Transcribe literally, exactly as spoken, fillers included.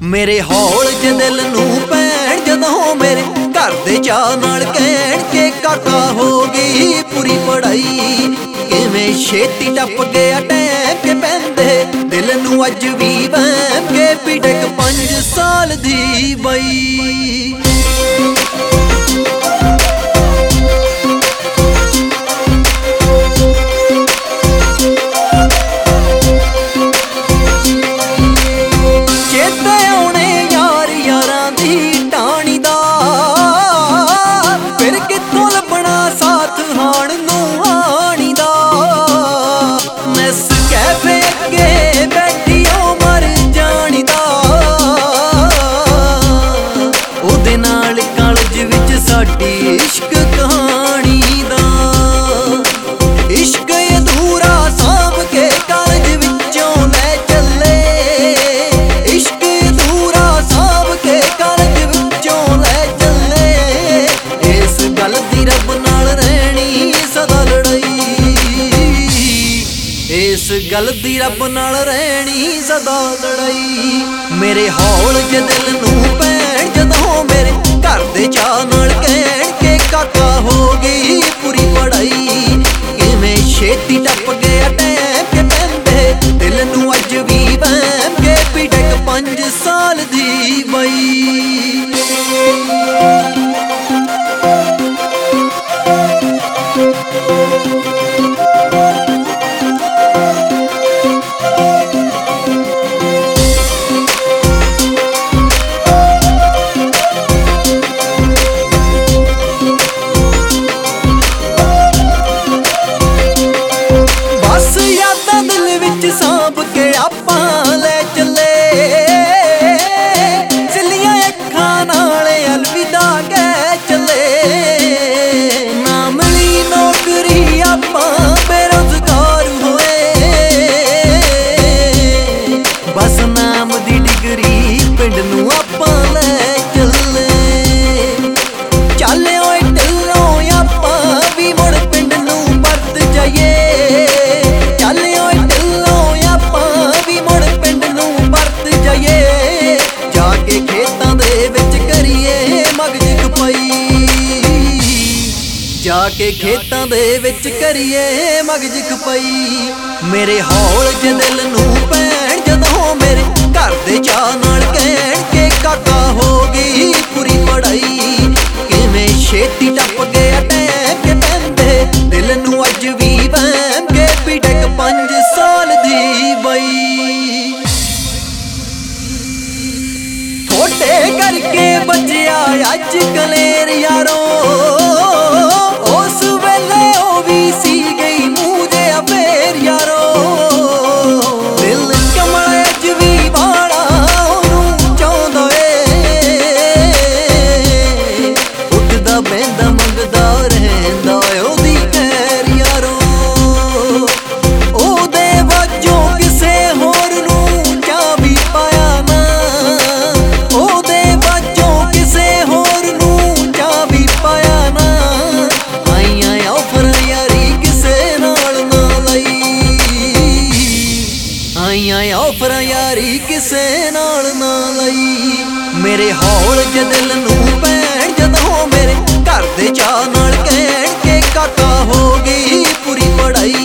मेरे हौल च दिल नूं पैण जदों मेरे घर दे चाह नाल कहण के काका हो गई पूरी पढ़ाई। किवें छेती टप गया टैम के पैंदे दिल नूं अज भी वहम के पिडक पंज साल दी बई। इश्क कहानी दा इश्क अधूरा सांभ के कालज विचों लै चले। इश्क अधूरा सांभ के कालज विचों लै चले। इस गल दी रब नाल रहनी सदा लड़ाई। इस गल दी रब नाल रहनी सदा लड़ाई। मेरे हौल च दिल नूं पैण जदों मेरे घर दे चाह नाल कहण के काका हो गई पूरी पढ़ाई। किवें छेती टप गया टैम के पैंदे दिल नूं अज भी वहम के पिडक पंज साल दी बई। सांभ के आपां लै चले। सिलियां अखां नाल अलविदा कह चले। ना मिली नौकरी आपां बेरोजगार होए। बस नाम दी डिग्री पिंड नूं आपां लै चले। चल ओए ढिल्लों आपां भी मुड़ पिंड नूं परत जाइए। जाके खेतां दे विच करिए मगज खपाई। मेरे हौल च दिल नूं पैण जदों मेरे घर दे चाह नाल कहण के काका हो गई पूरी पढ़ाई। किवें छेती टप गया टैम के पैंदे दिल नूं अज भी वहम के पिडक पंज साल दी बई। थोड़े करके बचिया अज कलेर यारो। उस वेले ओ भी सी गई मूंह दे अफेर यारो। दिल कमल अज भी वाला ओनू चाहुंदा ए। उठदा बहिंदा मंगदा रहिंदा ओदी खैर यारो। ओदे वजों किसे होर नूं जा भी पाया ना। ओदे वजों किसे होर नूं जा भी पाया ना। आईयां ऑफर यारी किसे नाल ना लई। आईयां ऑफर यारी किसे नाल ना लई। मेरे हौल च दिल नूं पैण जदों मेरे घर दे चाह नाल कहण के काका हो गई पूरी पढ़ाई।